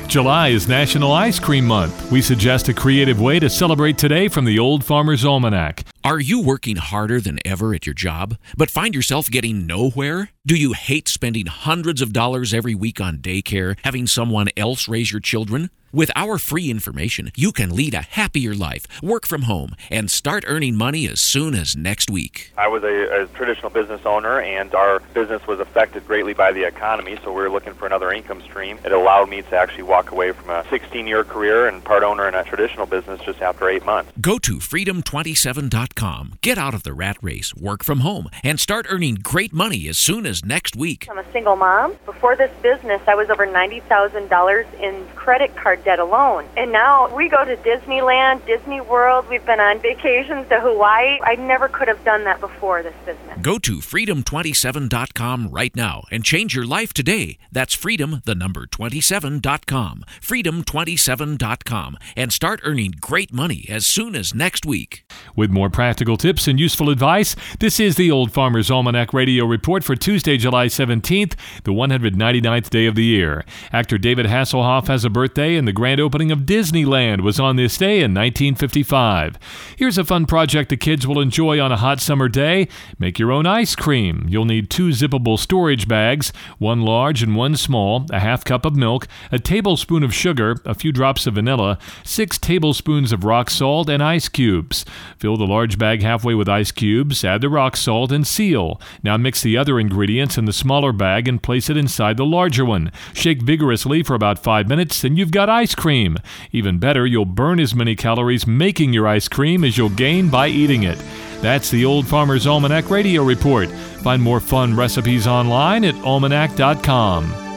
July is National Ice Cream Month. We suggest a creative way to celebrate today from the Old Farmer's Almanac. Are you working harder than ever at your job, but find yourself getting nowhere? Do you hate spending hundreds of dollars every week on daycare, having someone else raise your children? With our free information, you can lead a happier life, work from home, and start earning money as soon as next week. I was a traditional business owner, and our business was affected greatly by the economy, so we were looking for another income stream. It allowed me to actually walk away from a 16-year career and part owner in a traditional business just after 8 months. Go to freedom27.com. Get out of the rat race, work from home, and start earning great money as soon as next week. I'm a single mom. Before this business, I was over $90,000 in credit card debt alone. And now we go to Disneyland, Disney World. We've been on vacations to Hawaii. I never could have done that before this business. Go to freedom27.com right now and change your life today. That's freedom27.com. freedom27.com, and start earning great money as soon as next week. With more practical tips and useful advice, this is the Old Farmer's Almanac Radio Report for Tuesday, July 17th, the 199th day of the year. Actor David Hasselhoff has a birthday, and the grand opening of Disneyland was on this day in 1955. Here's a fun project the kids will enjoy on a hot summer day. Make your own ice cream. You'll need 2 zippable storage bags, 1 large and 1 small, a half cup of milk, a tablespoon of sugar, a few drops of vanilla, 6 tablespoons of rock salt, and ice cubes. Fill the large bag halfway with ice cubes, add the rock salt, and seal. Now mix the other ingredients in the smaller bag and place it inside the larger one. Shake vigorously for about 5 minutes, and you've got ice cream. Even better, you'll burn as many calories making your ice cream as you'll gain by eating it. That's the Old Farmer's Almanac Radio Report. Find more fun recipes online at almanac.com.